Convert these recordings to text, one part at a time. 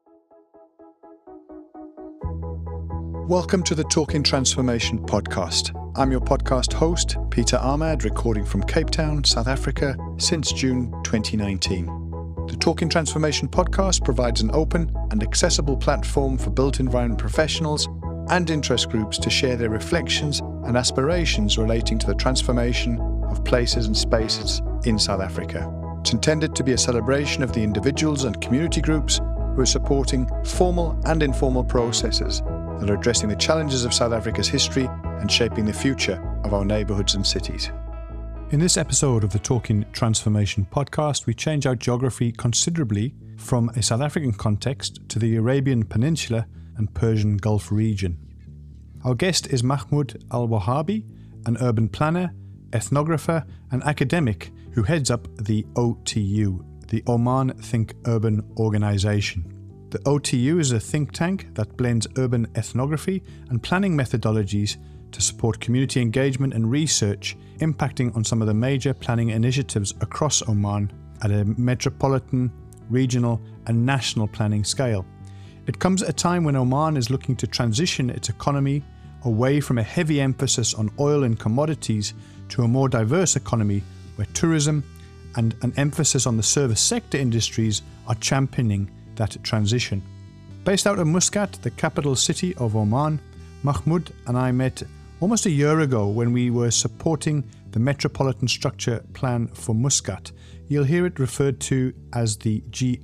Welcome to the Talking Transformation podcast. I'm your podcast host, Peter Ahmad, recording from Cape Town, South Africa, since June 2019. The Talking Transformation podcast provides an open and accessible platform for built environment professionals and interest groups to share their reflections and aspirations relating to the transformation of places and spaces in South Africa. It's intended to be a celebration of the individuals and community groups who are supporting formal and informal processes that are addressing the challenges of South Africa's history and shaping the future of our neighbourhoods and cities. In this episode of the Talking Transformation podcast, we change our geography considerably from a South African context to the Arabian Peninsula and Persian Gulf region. Our guest is Mahmoud Al-Wahabi, an urban planner, ethnographer and academic who heads up the OTU, the Oman Think Urban Organisation. The OTU is a think tank that blends urban ethnography and planning methodologies to support community engagement and research impacting on some of the major planning initiatives across Oman at a metropolitan, regional and national planning scale. It comes at a time when Oman is looking to transition its economy away from a heavy emphasis on oil and commodities to a more diverse economy where tourism and an emphasis on the service sector industries are championing that transition. Based out of Muscat, the capital city of Oman, Mahmoud and I met almost a year ago when we were supporting the Metropolitan Structure Plan for Muscat. You'll hear it referred to as the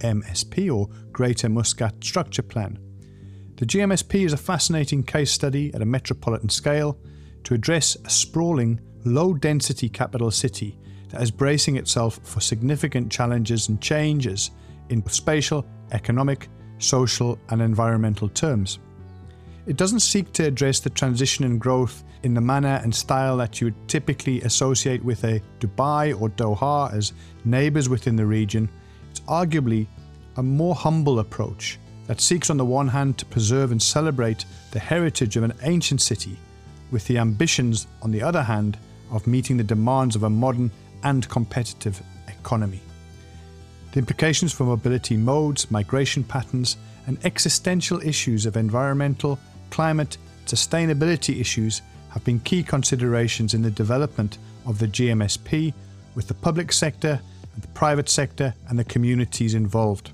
GMSP or Greater Muscat Structure Plan. The GMSP is a fascinating case study at a metropolitan scale to address a sprawling, low-density capital city that is bracing itself for significant challenges and changes in spatial, economic, social and environmental terms. It doesn't seek to address the transition and growth in the manner and style that you would typically associate with a Dubai or Doha as neighbours within the region. It's arguably a more humble approach that seeks on the one hand to preserve and celebrate the heritage of an ancient city, with the ambitions on the other hand of meeting the demands of a modern and competitive economy. The implications for mobility modes, migration patterns, and existential issues of environmental, climate, sustainability issues have been key considerations in the development of the GMSP with the public sector, the private sector, and the communities involved.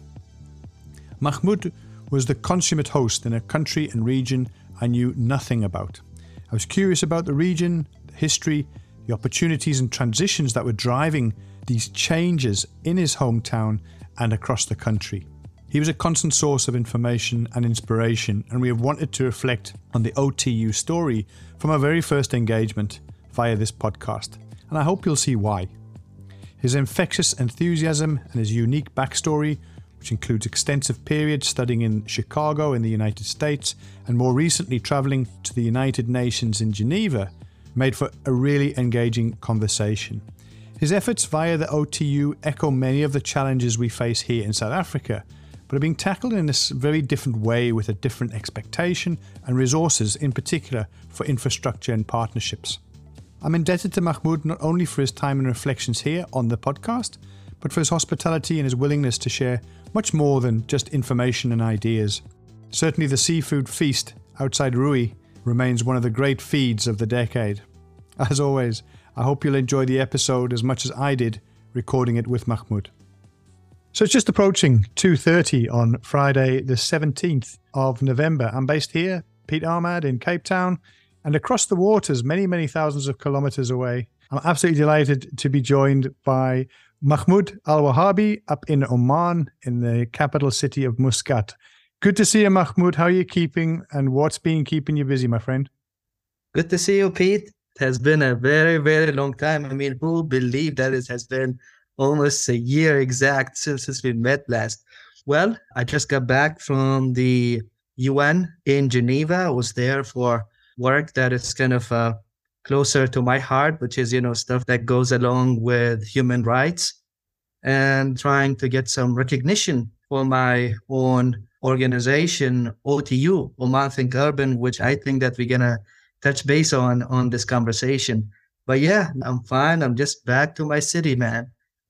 Mahmoud was the consummate host in a country and region I knew nothing about. I was curious about the region, the history, the opportunities and transitions that were driving these changes in his hometown and across the country. He was a constant source of information and inspiration, and we have wanted to reflect on the OTU story from our very first engagement via this podcast, and I hope you'll see why. His infectious enthusiasm and his unique backstory, which includes extensive periods studying in Chicago in the United States and more recently travelling to the United Nations in Geneva, made for a really engaging conversation. His efforts via the OTU echo many of the challenges we face here in South Africa, but are being tackled in a very different way with a different expectation and resources, in particular for infrastructure and partnerships. I'm indebted to Mahmoud not only for his time and reflections here on the podcast, but for his hospitality and his willingness to share much more than just information and ideas. Certainly the seafood feast outside Rui remains one of the great feeds of the decade. As always, I hope you'll enjoy the episode as much as I did recording it with Mahmoud. So it's just approaching 2:30 on Friday the 17th of November. I'm based here, Pete Ahmad in Cape Town, and across the waters, many thousands of kilometers away. I'm absolutely delighted to be joined by Mahmoud Al-Wahabi up in Oman in the capital city of Muscat. Good to see you, Mahmoud. How are you keeping and what's been keeping you busy, my friend? Good to see you, Pete. It has been a very long time. I mean, who believed that it has been almost a year exact since we met last? Well, I just got back from the UN in Geneva. I was there for work that is kind of closer to my heart, which is, stuff that goes along with human rights and trying to get some recognition for my own organization, OTU, Oman Think Urban, which I think that we're going to touch base on this conversation. But yeah, I'm fine. I'm just back to my city, man.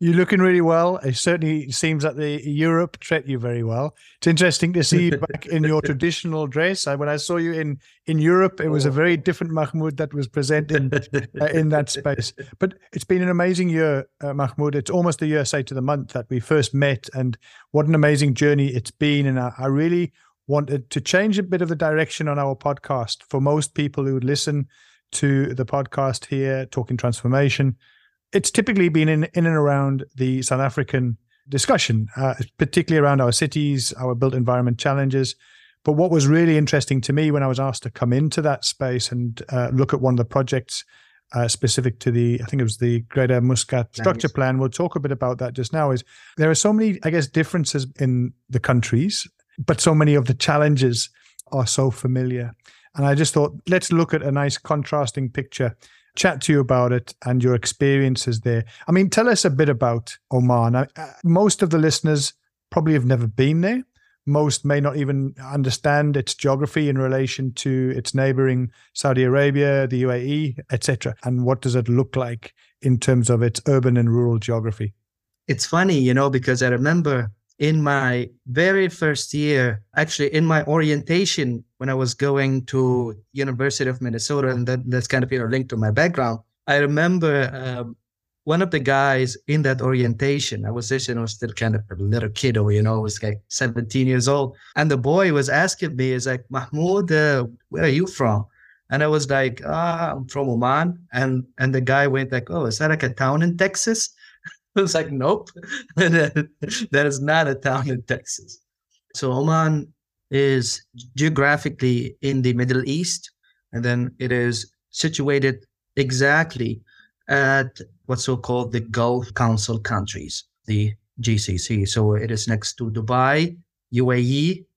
You're looking really well. It certainly seems that the Europe treat you very well. It's interesting to see you back in your traditional dress. When I saw you in Europe, it was a very different Mahmoud that was present in that space. But it's been an amazing year, Mahmoud. It's almost a year, say, to the month that we first met, and what an amazing journey it's been. And I really wanted to change a bit of the direction on our podcast for most people who would listen to the podcast here, Talking Transformation. It's typically been in and around the South African discussion, particularly around our cities, our built environment challenges. But what was really interesting to me when I was asked to come into that space and look at one of the projects specific to I think it was the Greater Muscat Structure Plan, we'll talk a bit about that just now, is there are so many, I guess, differences in the countries, but so many of the challenges are so familiar. And I just thought, let's look at a nice contrasting picture, chat to you about it and your experiences there. I mean, tell us a bit about Oman. Most of the listeners probably have never been there. Most may not even understand its geography in relation to its neighboring Saudi Arabia, the UAE, etc. And what does it look like in terms of its urban and rural geography? It's funny, because I remember in my very first year, actually in my orientation, when I was going to University of Minnesota, and that's kind of linked to my background, I remember one of the guys in that orientation, I was just, still kind of a little kiddo, was like 17 years old. And the boy was asking me, he's like, Mahmoud, where are you from? And I was like, I'm from Oman. And the guy went like, oh, is that like a town in Texas? I was like, nope, that is not a town in Texas. So Oman is geographically in the Middle East, and then it is situated exactly at what's so-called the Gulf Council countries, the GCC. So it is next to Dubai, UAE.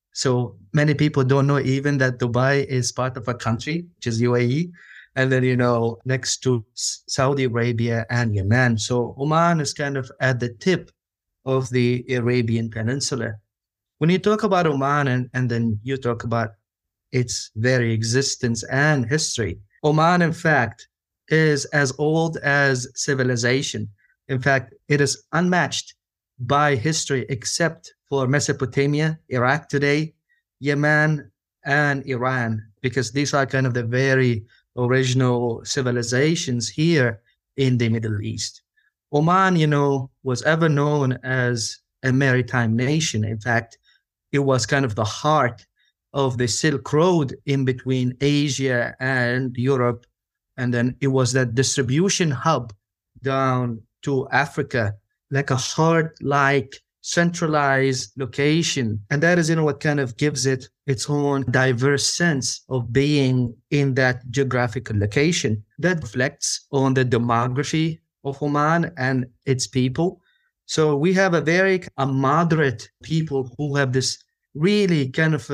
So many people don't know even that Dubai is part of a country, which is UAE. And then, next to Saudi Arabia and Yemen. So Oman is kind of at the tip of the Arabian Peninsula. When you talk about Oman and then you talk about its very existence and history, Oman, in fact, is as old as civilization. In fact, it is unmatched by history except for Mesopotamia, Iraq today, Yemen, and Iran, because these are kind of the very original civilizations here in the Middle East. Oman, was ever known as a maritime nation. In fact, it was kind of the heart of the Silk Road in between Asia and Europe. And then it was that distribution hub down to Africa, like a heart-like centralized location. And that is, what kind of gives it its own diverse sense of being in that geographical location. That reflects on the demography of Oman and its people. So we have a moderate people who have this really kind of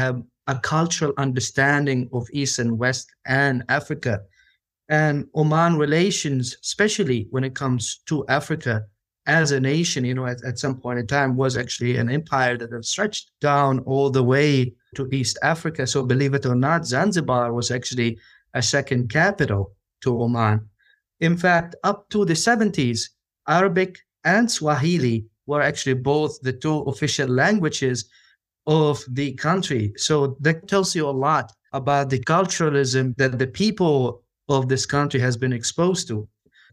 a cultural understanding of East and West and Africa. And Oman relations, especially when it comes to Africa, as a nation, at some point in time was actually an empire that had stretched down all the way to East Africa. So believe it or not, Zanzibar was actually a second capital to Oman. In fact, up to the 70s, Arabic and Swahili were actually both the two official languages of the country. So that tells you a lot about the culturalism that the people of this country has been exposed to.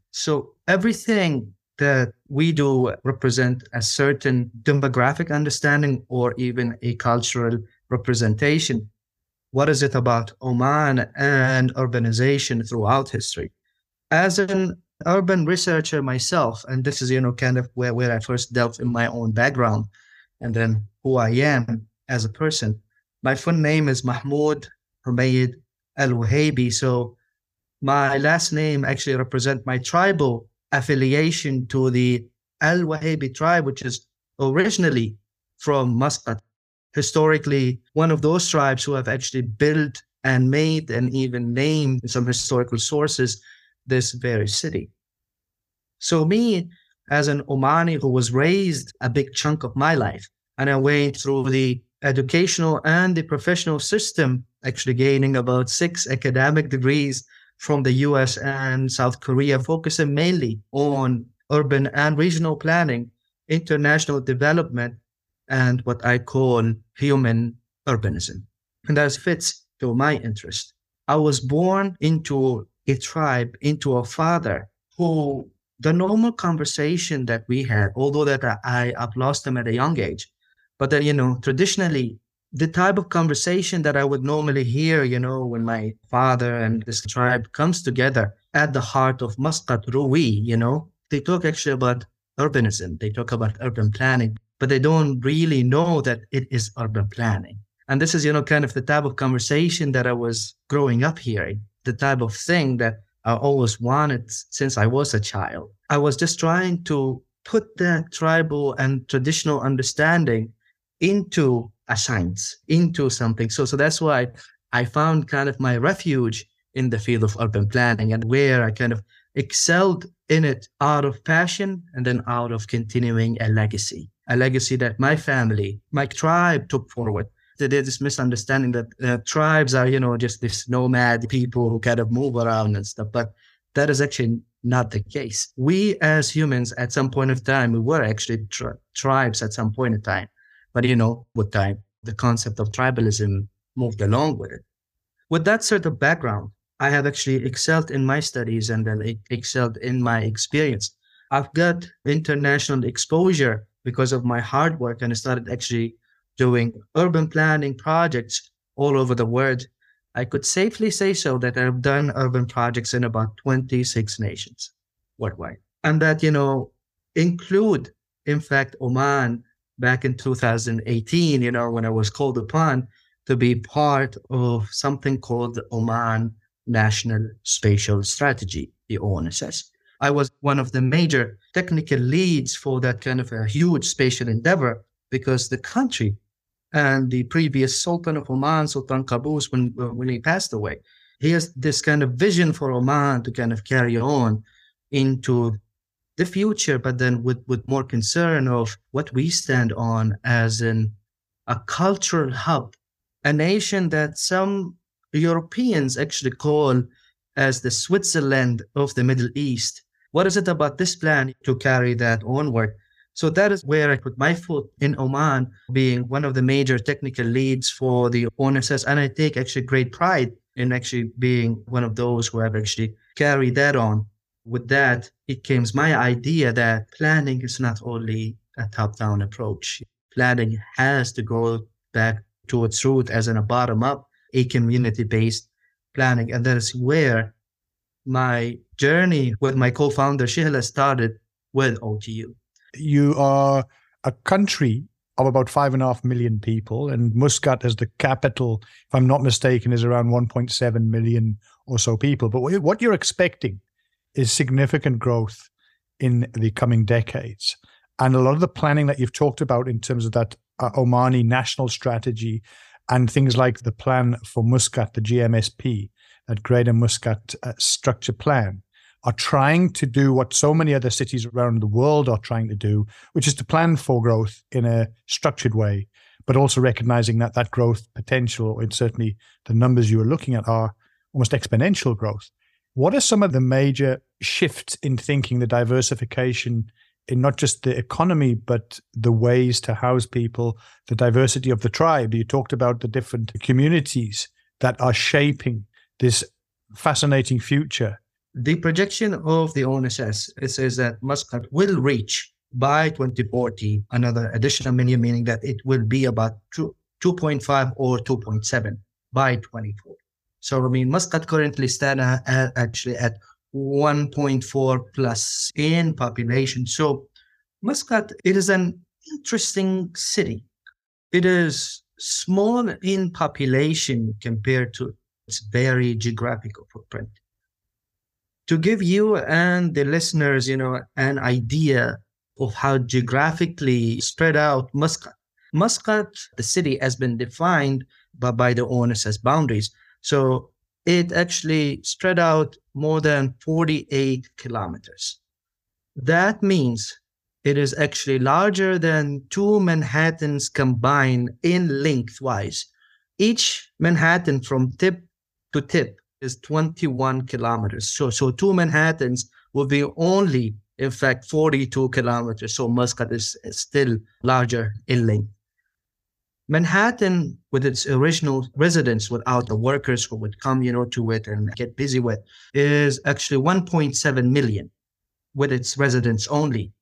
So everything that we do represent a certain demographic understanding or even a cultural representation. What is it about Oman and urbanization throughout history? As an urban researcher myself, and this is, kind of where I first delved in my own background and then who I am as a person. My full name is Mahmoud Humaid Al-Wahabi. So my last name actually represents my tribal affiliation to the Al-Wahabi tribe, which is originally from Muscat. Historically, one of those tribes who have actually built and made and even named in some historical sources this very city. So me, as an Omani who was raised a big chunk of my life, and I went through the educational and the professional system, actually gaining about 6 academic degrees from the US and South Korea, focusing mainly on urban and regional planning, international development, and what I call human urbanism. And that fits to my interest. I was born into a tribe, into a father who the normal conversation that we had, although that I've lost them at a young age, but then, traditionally, the type of conversation that I would normally hear, when my father and this tribe comes together at the heart of Muscat Ruwi, they talk actually about urbanism. They talk about urban planning, but they don't really know that it is urban planning. And this is, kind of the type of conversation that I was growing up hearing, the type of thing that I always wanted since I was a child. I was just trying to put that tribal and traditional understanding into a science, into something. So that's why I found kind of my refuge in the field of urban planning, and where I kind of excelled in it out of passion and then out of continuing a legacy that my family, my tribe took forward. There's this misunderstanding that tribes are, just this nomad people who kind of move around and stuff, but that is actually not the case. We as humans at some point of time, we were actually tribes at some point in time. But, with time, the concept of tribalism moved along with it. With that sort of background, I have actually excelled in my studies and then excelled in my experience. I've got international exposure because of my hard work, and I started actually doing urban planning projects all over the world. I could safely say so that I've done urban projects in about 26 nations worldwide. And that, include, in fact, Oman back in 2018, when I was called upon to be part of something called the Oman National Spatial Strategy, the ONSS. I was one of the major technical leads for that kind of a huge spatial endeavor, because the country and the previous Sultan of Oman, Sultan Qaboos, when he passed away, he has this kind of vision for Oman to kind of carry on into the future, but then with more concern of what we stand on as a cultural hub, a nation that some Europeans actually call as the Switzerland of the Middle East. What is it about this plan to carry that onward? So that is where I put my foot in Oman, being one of the major technical leads for the ONSS. And I take actually great pride in actually being one of those who have actually carried that on. With that, it came my idea that planning is not only a top-down approach. Planning has to go back to its root as in a bottom-up, a community-based planning. And that is where my journey with my co-founder, Shihla, started with OTU. You are a country of about 5.5 million people, and Muscat as the capital, if I'm not mistaken, is around 1.7 million or so people. But what you're expecting is significant growth in the coming decades. And a lot of the planning that you've talked about in terms of that Omani national strategy and things like the plan for Muscat, the GMSP, that Greater Muscat structure plan, are trying to do what so many other cities around the world are trying to do, which is to plan for growth in a structured way, but also recognizing that that growth potential, and certainly the numbers you are looking at, are almost exponential growth. What are some of the major shifts in thinking, the diversification in not just the economy, but the ways to house people, the diversity of the tribe? You talked about the different communities that are shaping this fascinating future. The projection of the ONSS, it says that Muscat will reach by 2040 another additional million, meaning that it will be about 2.5 or 2.7 by 2040. So, Muscat currently stands actually at 1.4 plus in population. So, Muscat, it is an interesting city. It is small in population compared to its very geographical footprint. To give you and the listeners, an idea of how geographically spread out Muscat. Muscat, the city, has been defined by the ONSS boundaries. So it actually spread out more than 48 kilometers. That means it is actually larger than two Manhattans combined in lengthwise. Each Manhattan from tip to tip is 21 kilometers. So two Manhattans will be only In fact, 42 kilometers. So Muscat is still larger in length. Manhattan, with its original residents, without the workers who would come, to it and get busy with, is actually 1.7 million with its residents only.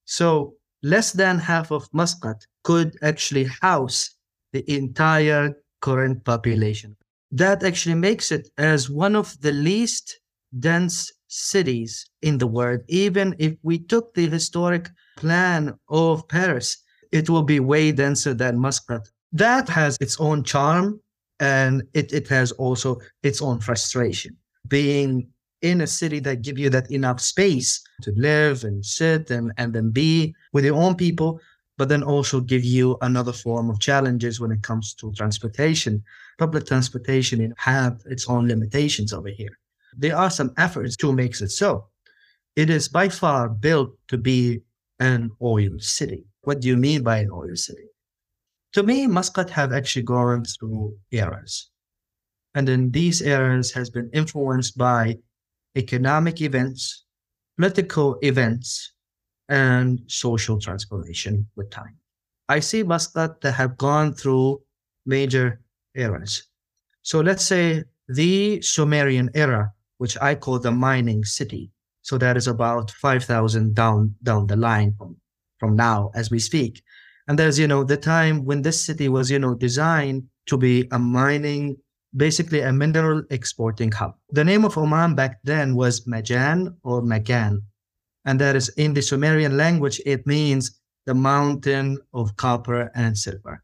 So less than half of Muscat could actually house the entire current population. That actually makes it as one of the least dense cities in the world. Even if we took the historic plan of Paris, it will be way denser than Muscat. That has its own charm, and it has also its own frustration. Being in a city that give you that enough space to live and sit and then be with your own people, but then also give you another form of challenges when it comes to transportation. Public transportation have its own limitations over here. There are some efforts to make it so. It is by far built to be an oil city. What do you mean by an oil city? To me, Muscat have actually gone through eras. And then these eras has been influenced by economic events, political events, and social transformation with time. I see Muscat that have gone through major eras. So let's say the Sumerian era, which I call the mining city. So that is about 5,000 down the line from now as we speak. And there's, the time when this city was, designed to be a mining, basically a mineral exporting hub. The name of Oman back then was Majan or Magan. And that is in the Sumerian language, it means the mountain of copper and silver.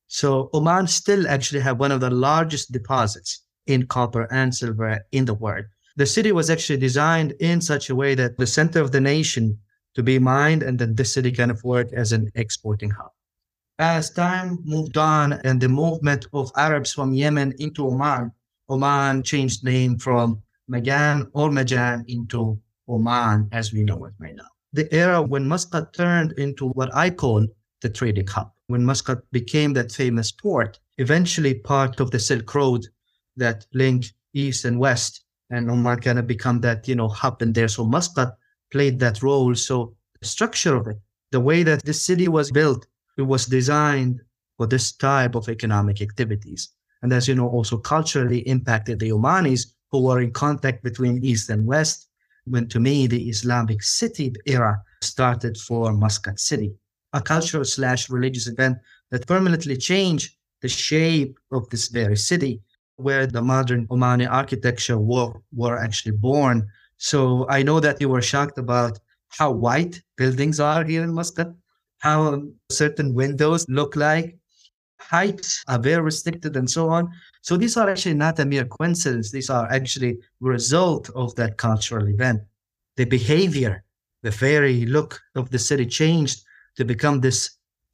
So Oman still actually have one of the largest deposits in copper and silver in the world. The city was actually designed in such a way that the center of the nation to be mined, and then this city kind of worked as an exporting hub. As time moved on and the movement of Arabs from Yemen into Oman, Oman changed name from Magan or Majan into Oman as we know it right now. The era when Muscat turned into what I call the trading hub, when Muscat became that famous port, eventually part of the Silk Road that linked east and west, and Oman kind of become that, hub in there. So Muscat played that role. So the structure of it, the way that this city was built, it was designed for this type of economic activities. And as you know, also culturally impacted the Omanis who were in contact between East and West, when to me, the Islamic city era started for Muscat City, a cultural/religious event that permanently changed the shape of this very city, where the modern Omani architecture were actually born. So I know that you were shocked about how white buildings are here in Muscat, how certain windows look like, heights are very restricted and so on. So these are actually not a mere coincidence. These are actually a result of that cultural event. The behavior, the very look of the city changed to become this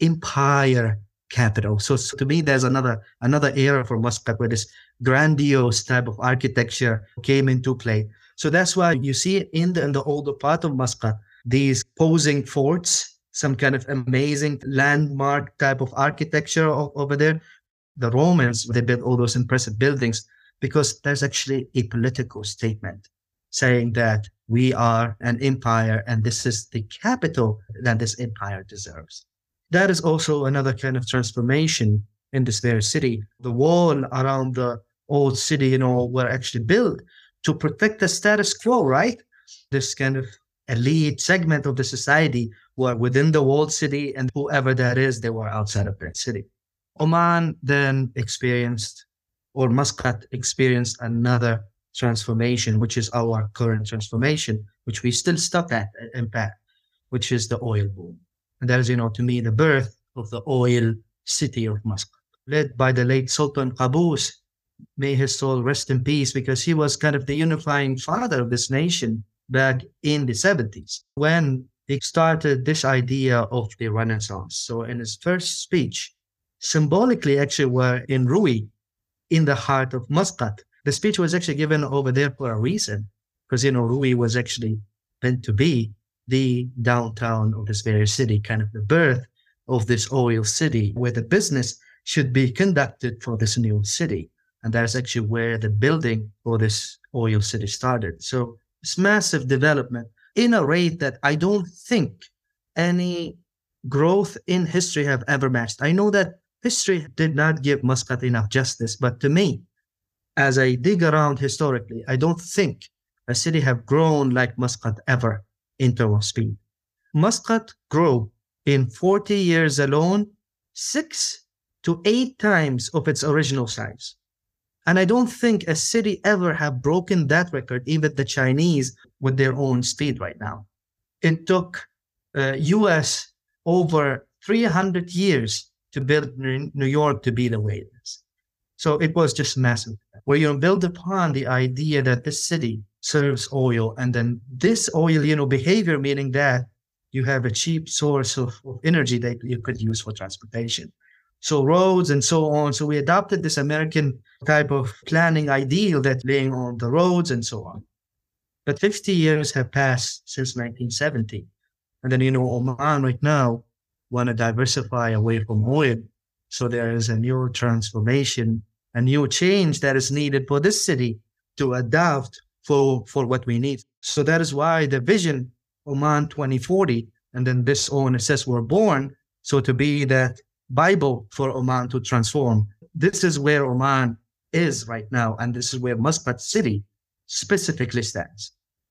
empire capital. So to me, there's another era for Muscat where this grandiose type of architecture came into play. So that's why you see in the older part of Muscat, these posing forts, some kind of amazing landmark type of architecture over there. The Romans, they built all those impressive buildings because there's actually a political statement saying that we are an empire and this is the capital that this empire deserves. That is also another kind of transformation in this very city. The wall around the old city, were actually built to protect the status quo, right? This kind of elite segment of the society were within the walled city, and whoever that is, they were outside of that city. Oman then experienced, or Muscat experienced, another transformation, which is our current transformation, which we still stuck at impact, which is the oil boom. And that is, to me, the birth of the oil city of Muscat, led by the late Sultan Qaboos. May his soul rest in peace, because he was kind of the unifying father of this nation back in the 70s when he started this idea of the Renaissance. So in his first speech, symbolically actually were in Rui, in the heart of Muscat. The speech was actually given over there for a reason, because, Rui was actually meant to be the downtown of this very city, kind of the birth of this oil city, where the business should be conducted for this new city. And that's actually where the building for this oil city started. So this massive development in a rate that I don't think any growth in history have ever matched. I know that history did not give Muscat enough justice, but to me, as I dig around historically, I don't think a city have grown like Muscat ever in terms of speed. Muscat grew in 40 years alone 6 to 8 times of its original size. And I don't think a city ever have broken that record, even the Chinese with their own speed right now. It took US over 300 years to build New York to be the way it is. So it was just massive. Where you build upon the idea that this city serves oil, and then this oil, behavior, meaning that you have a cheap source of energy that you could use for transportation. So roads and so on. So we adopted this American type of planning ideal that laying on the roads and so on. But 50 years have passed since 1970. And then, Oman right now want to diversify away from oil. So there is a new transformation, a new change that is needed for this city to adapt for what we need. So that is why the vision, Oman 2040, and then this ONSS were born. So to be that Bible for Oman to transform. This is where Oman is right now. And this is where Muscat City specifically stands.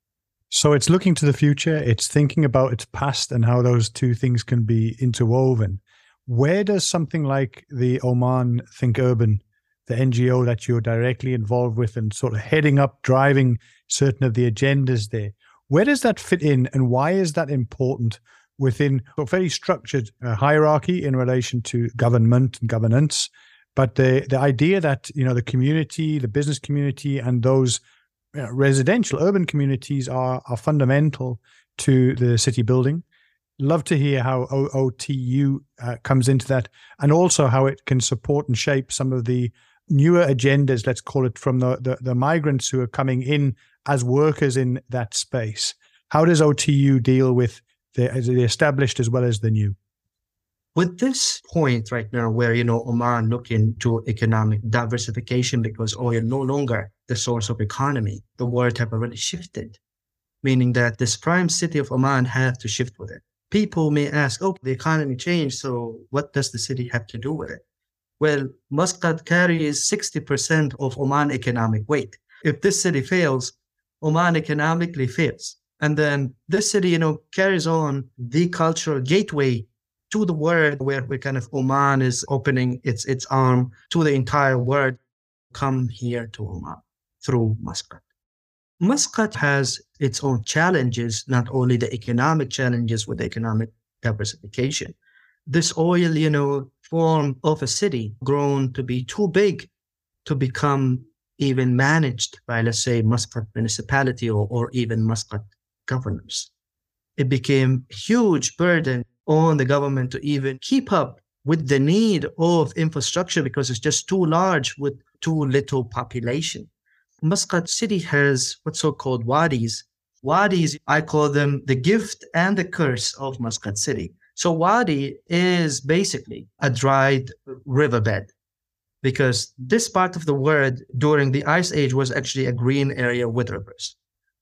So it's looking to the future. It's thinking about its past and how those two things can be interwoven. Where does something like the Oman Think Urban, the NGO that you're directly involved with and sort of heading up, driving certain of the agendas there, where does that fit in, and why is that important within a very structured hierarchy in relation to government and governance? But the idea that, the community, the business community, and those residential urban communities are fundamental to the city building. Love to hear how OTU comes into that, and also how it can support and shape some of the newer agendas, let's call it, from the migrants who are coming in as workers in that space. How does OTU deal with the established as well as the new? With this point right now where, Oman looking to economic diversification because oil no longer the source of economy, the world have already shifted, meaning that this prime city of Oman have to shift with it. People may ask, the economy changed, so what does the city have to do with it? Well, Muscat carries 60% of Oman economic weight. If this city fails, Oman economically fails. And then this city, carries on the cultural gateway to the world, where we kind of Oman is opening its arm to the entire world. Come here to Oman through Muscat. Muscat has its own challenges, not only the economic challenges with economic diversification. This oil, form of a city grown to be too big to become even managed by, let's say, Muscat municipality or even Muscat governors. It became a huge burden on the government to even keep up with the need of infrastructure because it's just too large with too little population. Muscat City has what's so-called wadis. Wadis, I call them the gift and the curse of Muscat City. So wadi is basically a dried riverbed, because this part of the world during the Ice Age was actually a green area with rivers.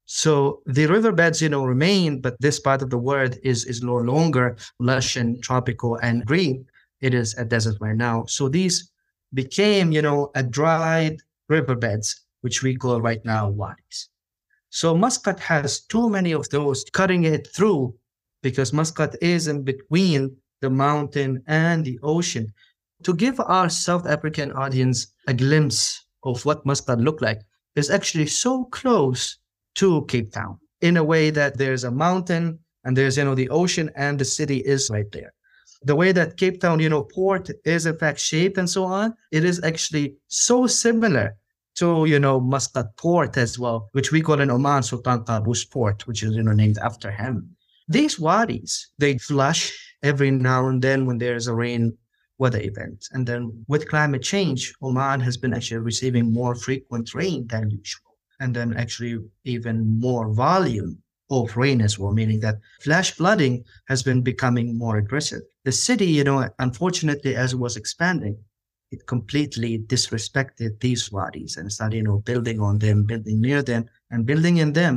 So the riverbeds, remain, but this part of the world is no longer lush and tropical and green. It is a desert right now. So these became, a dried riverbeds, which we call right now wadis. So Muscat has too many of those, cutting it through, because Muscat is in between the mountain and the ocean. To give our South African audience a glimpse of what Muscat looked like, is actually so close to Cape Town, in a way that there's a mountain and there's, the ocean, and the city is right there. The way that Cape Town, port is in fact shaped and so on, it is actually so similar to, Muscat port as well, which we call in Oman Sultan Qaboos port, which is, named after him. These wadis, they flush every now and then when there's a rain weather event. And then with climate change, Oman has been actually receiving more frequent rain than usual. And then actually even more volume of rain as well, meaning that flash flooding has been becoming more aggressive. The city, unfortunately, as it was expanding, it completely disrespected these wadis and started, building on them, building near them, and building in them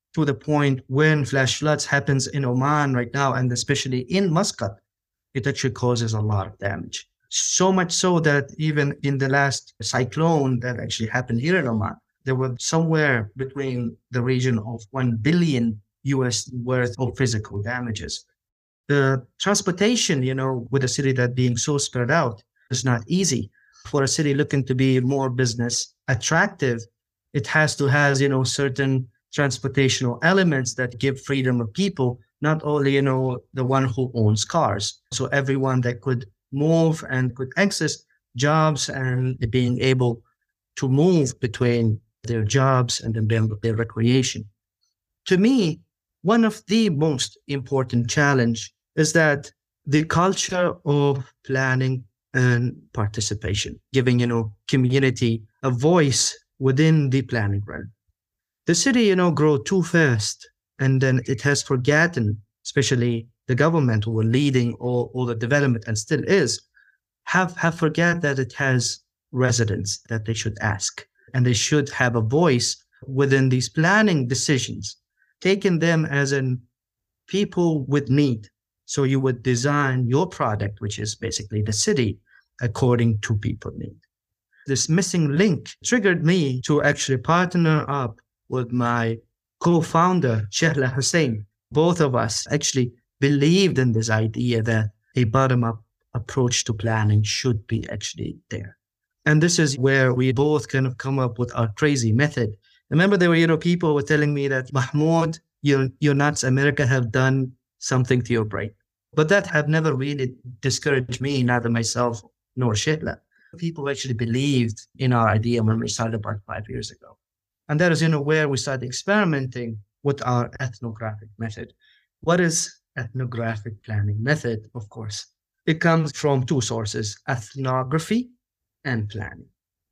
to the point when flash floods happens in Oman right now, and especially in Muscat, it actually causes a lot of damage. So much so that even in the last cyclone that actually happened here in Oman, there were somewhere between the region of 1 billion US worth of physical damages. The transportation, with a city that being so spread out is not easy. For a city looking to be more business attractive, it has to have, certain transportational elements that give freedom of people, not only, the one who owns cars. So everyone that could move and could access jobs and being able to move between their jobs and then their recreation. To me, one of the most important challenge is that the culture of planning and participation, giving, community a voice within the planning realm. The city, grow too fast, and then it has forgotten, especially the government who were leading all the development and still is, have forgot that it has residents that they should ask, and they should have a voice within these planning decisions, taking them as in people with need. So you would design your product, which is basically the city, according to people need. This missing link triggered me to actually partner up with my co-founder, Shehla Hussein. Both of us actually believed in this idea that a bottom-up approach to planning should be actually there. And this is where we both kind of come up with our crazy method. Remember, there were, people were telling me that, Mahmoud, you're nuts. America have done something to your brain. But that have never really discouraged me, neither myself nor Shehla. People actually believed in our idea when we started about 5 years ago. And that is, where we started experimenting with our ethnographic method. What is ethnographic planning method? Of course, it comes from two sources, ethnography and planning.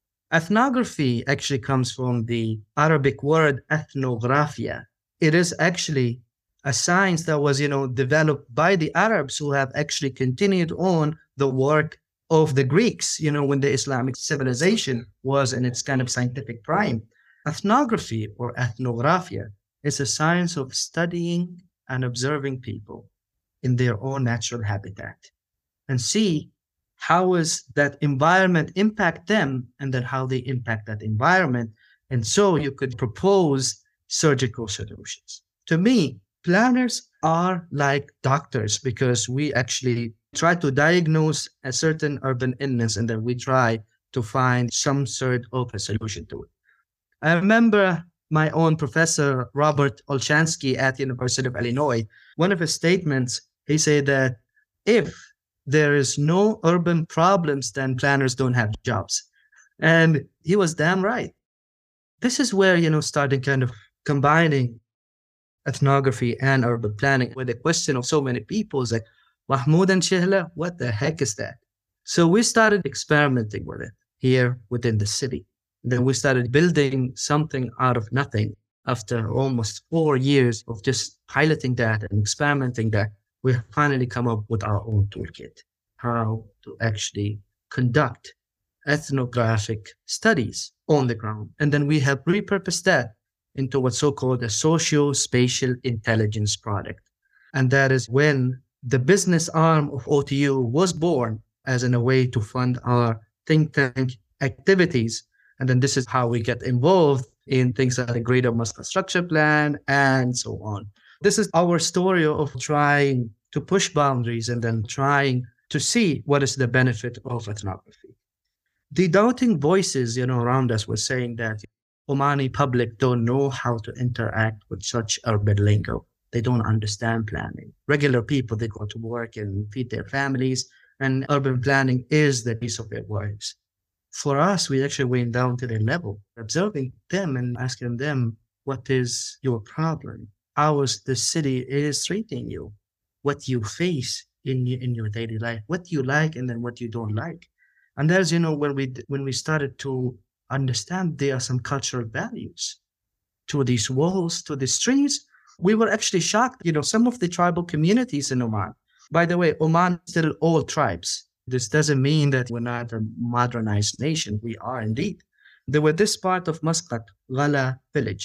Ethnography actually comes from the Arabic word ethnographia. It is actually a science that was, developed by the Arabs who have actually continued on the work of the Greeks, when the Islamic civilization was in its kind of scientific prime. Ethnography or ethnographia is a science of studying and observing people in their own natural habitat and see how is that environment impact them and then how they impact that environment. And so you could propose surgical solutions. To me, planners are like doctors because we actually try to diagnose a certain urban illness and then we try to find some sort of a solution to it. I remember my own professor, Robert Olshansky at the University of Illinois. One of his statements, he said that if there is no urban problems, then planners don't have jobs. And he was damn right. This is where, starting kind of combining ethnography and urban planning, where the question of so many people is like, Mahmoud and Shehla, what the heck is that? So we started experimenting with it here within the city. Then we started building something out of nothing. After almost 4 years of just piloting that and experimenting that, we finally come up with our own toolkit, how to actually conduct ethnographic studies on the ground. And then we have repurposed that into what's so-called a socio-spatial intelligence product. And that is when the business arm of OTU was born as in a way to fund our think tank activities. And then this is how we get involved in things like the Greater Muscat Structure Plan and so on. This is our story of trying to push boundaries and then trying to see what is the benefit of ethnography. The doubting voices, around us were saying that Omani public don't know how to interact with such urban lingo. They don't understand planning. Regular people, they go to work and feed their families, and urban planning is the piece of their lives. For us, we actually went down to their level, observing them and asking them, what is your problem? How is the city is treating you? What you face in your daily life? What you like and then what you don't like? And there's, when we started to understand there are some cultural values to these walls, to these trees, we were actually shocked. Some of the tribal communities in Oman, by the way, Oman is still all tribes. This doesn't mean that we're not a modernized nation. We are indeed. There were this part of Muscat, Ghala village,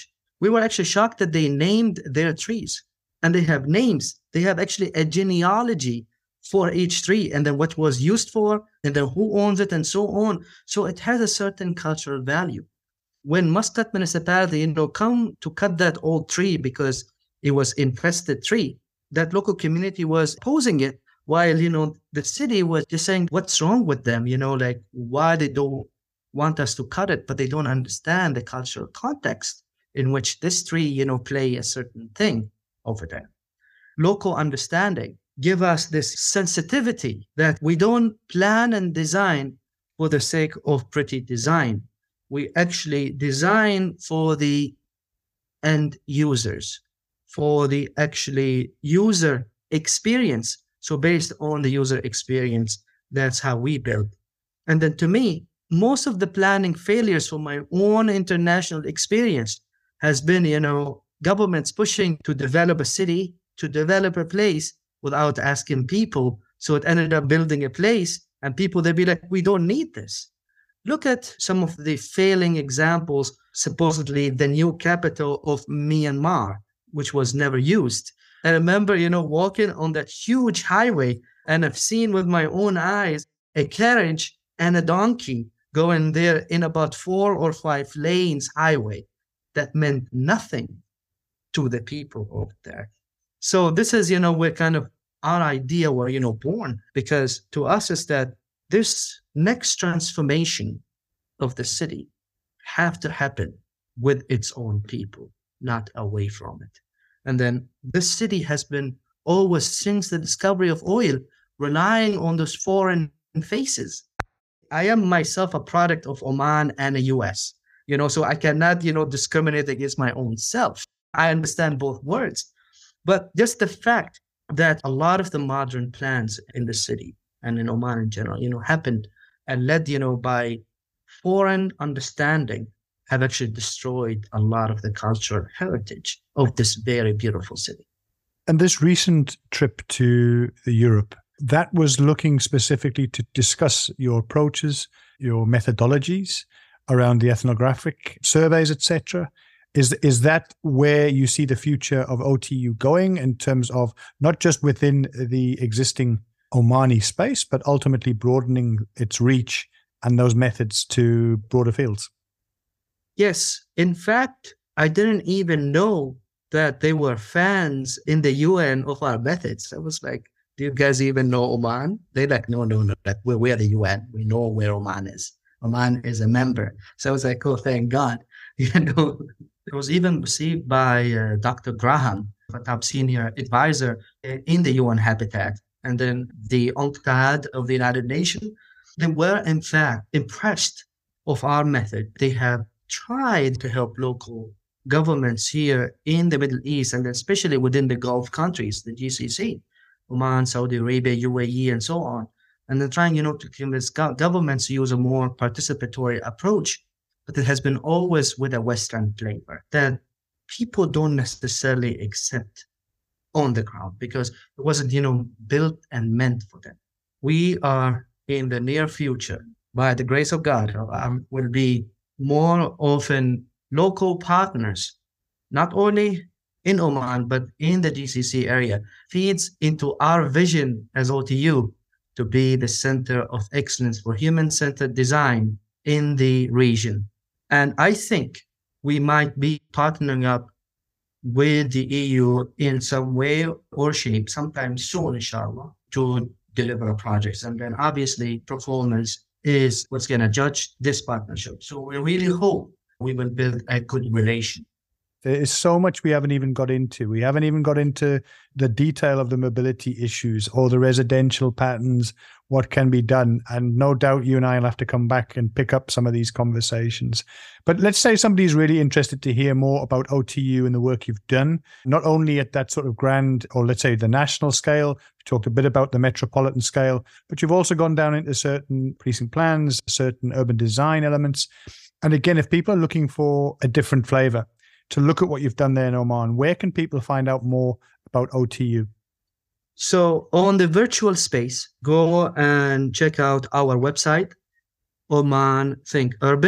we were actually shocked that they named their trees, and they have names. They have actually a genealogy for each tree, and then what was used for, and then who owns it, and so on. So it has a certain cultural value. When Muscat municipality, come to cut that old tree because it was infested tree, that local community was opposing it, while, the city was just saying, what's wrong with them? Like, why they don't want us to cut it, but they don't understand the cultural context in which this tree, play a certain thing over there. Local understanding give us this sensitivity that we don't plan and design for the sake of pretty design. We actually design for the end users, for the actually user experience. So based on the user experience, that's how we build. And then to me, most of the planning failures from my own international experience has been, governments pushing to develop a city, to develop a place without asking people. So it ended up building a place, and people, they'd be like, we don't need this. Look at some of the failing examples, supposedly the new capital of Myanmar, which was never used. I remember, walking on that huge highway, and I've seen with my own eyes a carriage and a donkey going there in about 4 or 5 lanes highway. That meant nothing to the people over there. So this is, where kind of our idea were, born, because to us is that this next transformation of the city have to happen with its own people, not away from it. And then this city has been always, since the discovery of oil, relying on those foreign faces. I am myself a product of Oman and the US, so I cannot, discriminate against my own self. I understand both words. But just the fact that a lot of the modern plans in the city and in Oman in general, happened and led, by foreign understanding, have actually destroyed a lot of the cultural heritage of this very beautiful city. And this recent trip to Europe, that was looking specifically to discuss your approaches, your methodologies around the ethnographic surveys, etc. Is that where you see the future of OTU going, in terms of not just within the existing Omani space, but ultimately broadening its reach and those methods to broader fields? Yes. In fact, I didn't even know that they were fans in the UN of our methods. I was like, do you guys even know Oman? They're like, no, that we're the UN. We know where Oman is. Oman is a member. So I was like, oh, thank God. It was even received by Dr. Graham, a top senior advisor in the UN Habitat. And then the UNCTAD of the United Nations, they were in fact impressed of our method. They have tried to help local governments here in the Middle East, and especially within the Gulf countries, the GCC, Oman, Saudi Arabia, UAE, and so on. And they're trying, to convince governments to use a more participatory approach. But it has been always with a Western flavor that people don't necessarily accept on the ground, because it wasn't, built and meant for them. We are in the near future, by the grace of God, will be more often local partners, not only in Oman, but in the GCC area, feeds into our vision as OTU to be the center of excellence for human-centered design in the region. And I think we might be partnering up with the EU in some way or shape sometime soon, inshallah, to deliver projects. And then obviously performance is what's going to judge this partnership. So we really hope we will build a good relation. There is so much we haven't even got into. We haven't even got into the detail of the mobility issues or the residential patterns, what can be done. And no doubt you and I will have to come back and pick up some of these conversations. But let's say somebody's really interested to hear more about OTU and the work you've done, not only at that sort of grand, or let's say the national scale. We talked a bit about the metropolitan scale, but you've also gone down into certain precinct plans, certain urban design elements. And again, if people are looking for a different flavor, to look at what you've done there in Oman, where can people find out more about OTU? So on the virtual space, go and check out our website, Oman Think Urban.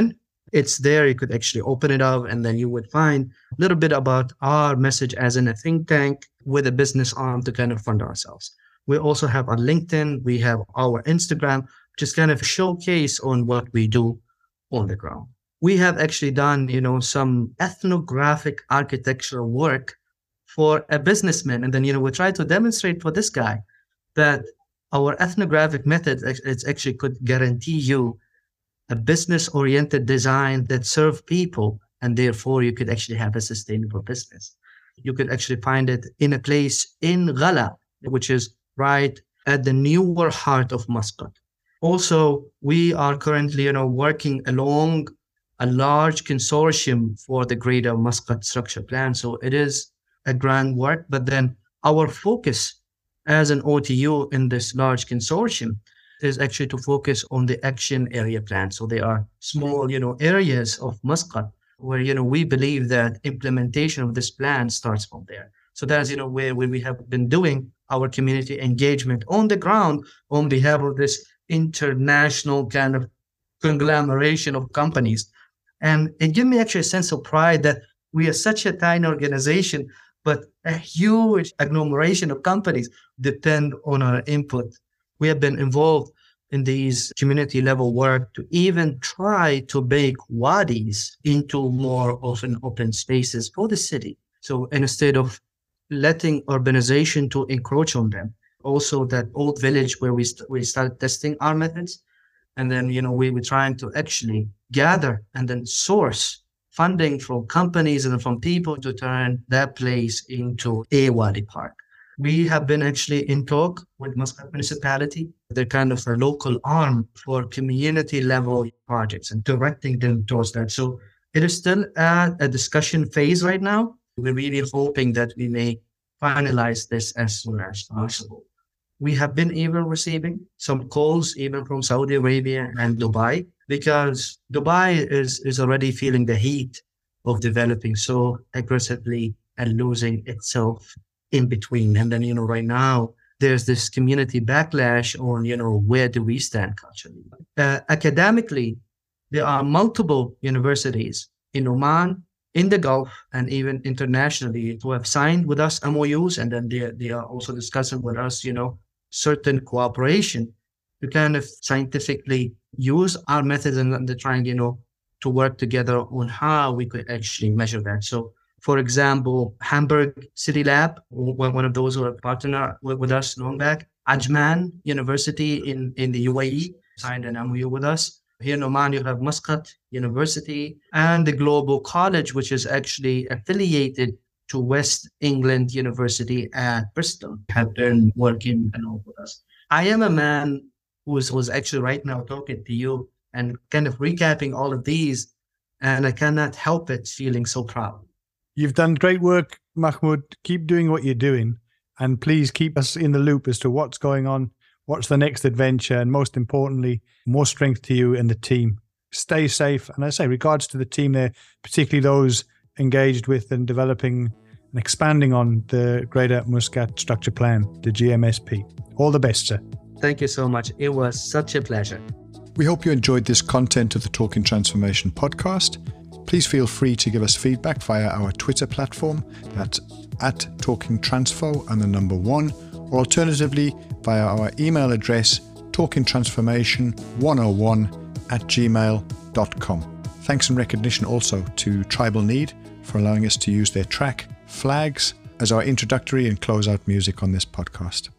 It's there. You could actually open it up and then you would find a little bit about our message as in a think tank with a business arm to kind of fund ourselves. We also have our LinkedIn. We have our Instagram, just kind of showcase on what we do on the ground. We have actually done, some ethnographic architectural work for a businessman. And then, we try to demonstrate for this guy that our ethnographic method actually could guarantee you a business-oriented design that serves people, and therefore you could actually have a sustainable business. You could actually find it in a place in Ghala, which is right at the newer heart of Muscat. Also, we are currently, working along a large consortium for the Greater Muscat Structure Plan. So it is a grand work, but then our focus as an OTU in this large consortium is actually to focus on the action area plan. So there are small, areas of Muscat where, we believe that implementation of this plan starts from there. So that's, where we have been doing our community engagement on the ground on behalf of this international kind of conglomeration of companies. And it gave me actually a sense of pride that we are such a tiny organization, but a huge agglomeration of companies depend on our input. We have been involved in these community level work to even try to make wadis into more of an open spaces for the city. So instead of letting urbanization to encroach on them, also that old village where we started testing our methods. And then, we were trying to actually gather and then source funding from companies and from people to turn that place into a wadi park. We have been actually in talk with Muscat municipality. They're kind of a local arm for community level projects and directing them towards that. So it is still at a discussion phase right now. We're really hoping that we may finalize this as soon as possible. We have been even receiving some calls even from Saudi Arabia and Dubai, because Dubai is already feeling the heat of developing so aggressively and losing itself in between. And then, right now, there's this community backlash on, where do we stand culturally? Academically, there are multiple universities in Oman, in the Gulf, and even internationally who have signed with us MOUs. And then they are also discussing with us, certain cooperation to kind of scientifically use our methods and they're trying, to work together on how we could actually measure that. So, for example, Hamburg City Lab, one of those who are partner with us long back, Ajman University in the UAE signed an MOU with us. Here in Oman, you have Muscat University and the Global College, which is actually affiliated to West England University at Bristol, have been working along with us. I am a man who was actually right now talking to you and kind of recapping all of these, and I cannot help it feeling so proud. You've done great work, Mahmoud. Keep doing what you're doing, and please keep us in the loop as to what's going on, what's the next adventure, and most importantly, more strength to you and the team. Stay safe. And I say regards to the team there, particularly those engaged with and developing and expanding on the Greater Muscat Structure Plan, the GMSP. All the best, sir. Thank you so much. It was such a pleasure. We hope you enjoyed this content of the Talking Transformation podcast. Please feel free to give us feedback via our Twitter platform, that's @TalkingTransfo and the number 1, or alternatively via our email address, talkingtransformation101@gmail.com. Thanks and recognition also to Tribal Need for allowing us to use their track, Flags, as our introductory and closeout music on this podcast.